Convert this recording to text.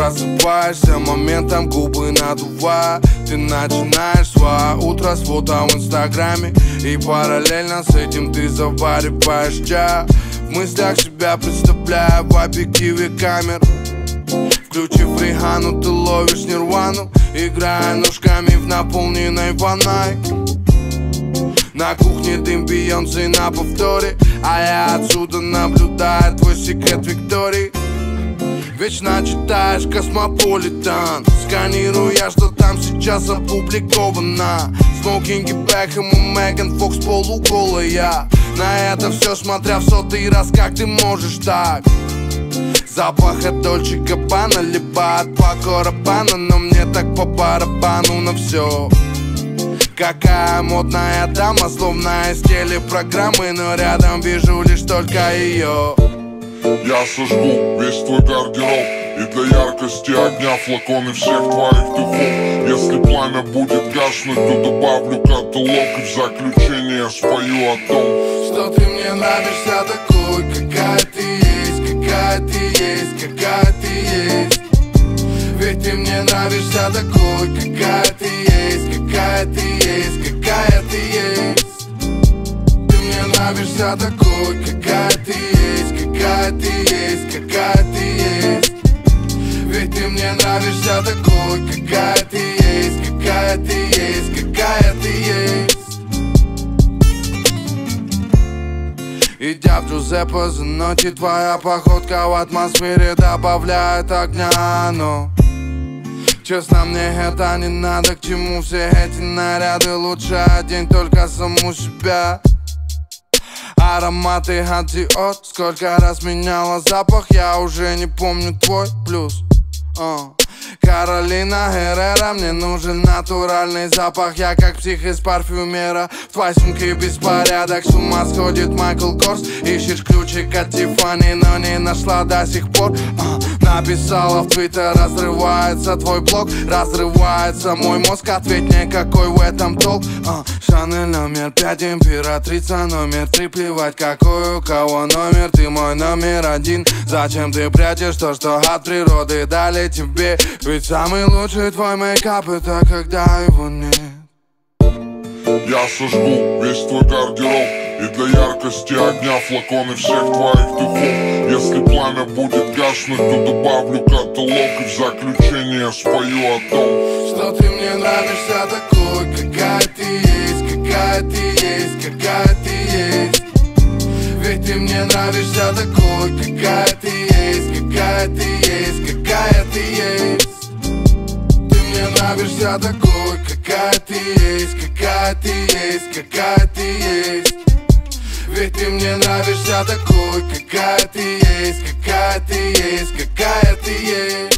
просыпаешься моментом, губы надувая. Ты начинаешь свое утро с фото в инстаграме, и параллельно с этим ты завариваешь чай. В мыслях себя представляя в объективе камер. Включив Рихану, ты ловишь нирвану, играя ножками в наполненной ванной. На кухне дым Бейонсе на повторе, а я отсюда наблюдаю твой секрет Виктории. Вечно читаешь Космополитен, сканируя, что там сейчас опубликовано. Смокинги Бекхэм и Меган Фокс полуголая. На это все смотря в сотый раз, как ты можешь так? Запах от Дольче Габбана, либо от Пако Раббана, но мне так по барабану на все. Какая модная дама, словно из телепрограммы, но рядом вижу лишь только ее. Я сожгу весь твой гардероб, и для яркости огня флаконы всех твоих духов. Если пламя будет гаснуть, то добавлю каталог, и в заключение спою о том, что ты мне нравишься такой, какая ты есть, какая ты есть, какая ты есть. Ведь ты мне нравишься такой, какая ты есть, какая ты есть, какая ты есть. Ты мне нравишься такой, какая ты есть, какая ты есть, какая ты есть. Ведь ты мне нравишься такой, какая ты есть, какая ты есть, какая ты есть. Идя в Джузеппе за ночи, твоя походка в атмосфере добавляет огня, но честно, мне это не надо, к чему все эти наряды. Лучше одень только саму себя. Ароматы от Dior, сколько раз меняла запах, я уже не помню твой плюс. Каролина Геррера, мне нужен натуральный запах. Я как псих из парфюмера, в твоей сумке беспорядок. С ума сходит Майкл Корс, ищешь ключик от Тиффани, но не нашла до сих пор. Написала в Твиттер, разрывается твой блог, разрывается мой мозг. Ответь мне, какой в этом толк? Шанель номер 5, императрица номер 3. Плевать, какой у кого номер, ты мой номер 1. Зачем ты прячешь то, что от природы дали тебе? Ведь самый лучший твой мейкап — это когда его нет. я сожгу весь твой гардероб, и для яркости огня флаконы всех твоих духов. Если пламя будет гаснуть, то добавлю каталог, и в заключение спою о том, что ты мне нравишься такой, какая ты есть, какая ты есть, какая ты есть. Ведь ты мне нравишься такой, какая ты есть, какая ты есть, какая ты есть. Ты мне нравишься такой, какая ты есть, какая ты есть, какая ты есть. Ведь ты мне нравишься такой, какая ты есть, какая ты есть, какая ты есть.